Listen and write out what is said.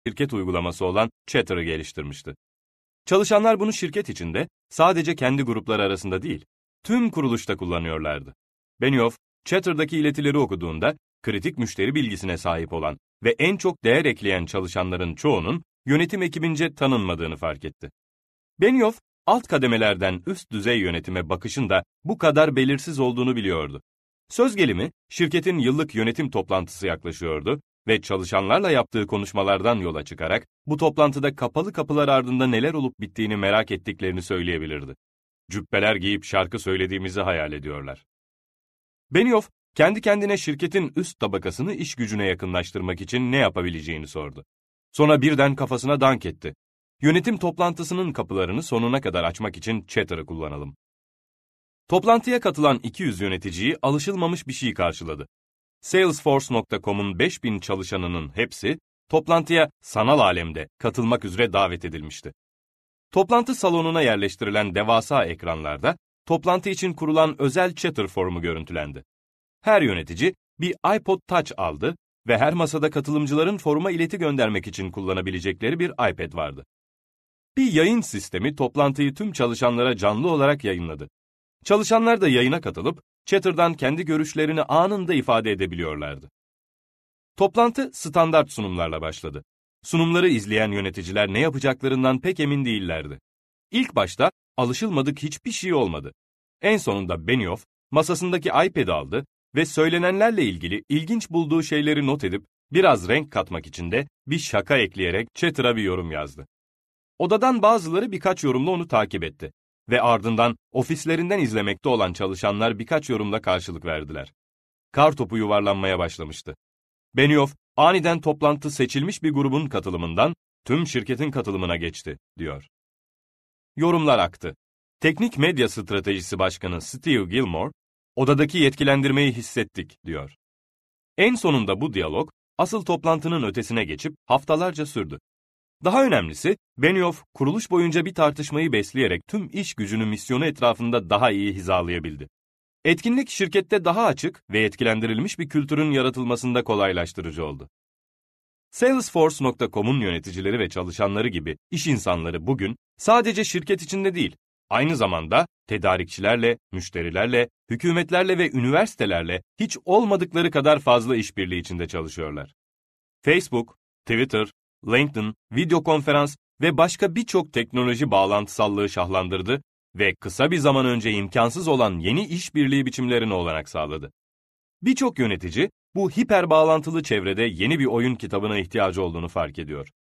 şirket uygulaması olan Chatter'ı geliştirmişti. Çalışanlar bunu şirket içinde sadece kendi grupları arasında değil, tüm kuruluşta kullanıyorlardı. Benioff, Chatter'daki iletileri okuduğunda kritik müşteri bilgisine sahip olan ve en çok değer ekleyen çalışanların çoğunun yönetim ekibince tanınmadığını fark etti. Benioff, alt kademelerden üst düzey yönetime bakışın da bu kadar belirsiz olduğunu biliyordu. Söz gelimi, şirketin yıllık yönetim toplantısı yaklaşıyordu ve çalışanlarla yaptığı konuşmalardan yola çıkarak bu toplantıda kapalı kapılar ardında neler olup bittiğini merak ettiklerini söyleyebilirdi. Cübbeler giyip şarkı söylediğimizi hayal ediyorlar. Benioff, kendi kendine şirketin üst tabakasını iş gücüne yakınlaştırmak için ne yapabileceğini sordu. Sonra birden kafasına dank etti. Yönetim toplantısının kapılarını sonuna kadar açmak için Chatter'ı kullanalım. Toplantıya katılan 200 yöneticiyi alışılmamış bir şey karşıladı. Salesforce.com'un 5000 çalışanının hepsi toplantıya sanal alemde katılmak üzere davet edilmişti. Toplantı salonuna yerleştirilen devasa ekranlarda toplantı için kurulan özel Chatter formu görüntülendi. Her yönetici bir iPod Touch aldı ve her masada katılımcıların foruma ileti göndermek için kullanabilecekleri bir iPad vardı. Bir yayın sistemi toplantıyı tüm çalışanlara canlı olarak yayınladı. Çalışanlar da yayına katılıp Chatter'dan kendi görüşlerini anında ifade edebiliyorlardı. Toplantı standart sunumlarla başladı. Sunumları izleyen yöneticiler ne yapacaklarından pek emin değillerdi. İlk başta alışılmadık hiçbir şey olmadı. En sonunda Benioff masasındaki iPad'i aldı ve söylenenlerle ilgili ilginç bulduğu şeyleri not edip biraz renk katmak için de bir şaka ekleyerek Chatter'a bir yorum yazdı. Odadan bazıları birkaç yorumla onu takip etti ve ardından ofislerinden izlemekte olan çalışanlar birkaç yorumla karşılık verdiler. Kar topu yuvarlanmaya başlamıştı. Benioff, aniden toplantı seçilmiş bir grubun katılımından tüm şirketin katılımına geçti, diyor. Yorumlar aktı. Teknik Medya Stratejisi Başkanı Steve Gilmore, odadaki yetkilendirmeyi hissettik, diyor. En sonunda bu diyalog, asıl toplantının ötesine geçip haftalarca sürdü. Daha önemlisi, Benioff, kuruluş boyunca bir tartışmayı besleyerek tüm iş gücünü misyonu etrafında daha iyi hizalayabildi. Etkinlik şirkette daha açık ve etkilendirilmiş bir kültürün yaratılmasında kolaylaştırıcı oldu. Salesforce.com'un yöneticileri ve çalışanları gibi iş insanları bugün sadece şirket içinde değil, aynı zamanda tedarikçilerle, müşterilerle, hükümetlerle ve üniversitelerle hiç olmadıkları kadar fazla işbirliği içinde çalışıyorlar. Facebook, Twitter, LinkedIn, video konferans ve başka birçok teknoloji bağlantısallığı şahlandırdı ve kısa bir zaman önce imkansız olan yeni işbirliği biçimlerine olanak sağladı. Birçok yönetici bu hiper bağlantılı çevrede yeni bir oyun kitabına ihtiyacı olduğunu fark ediyor.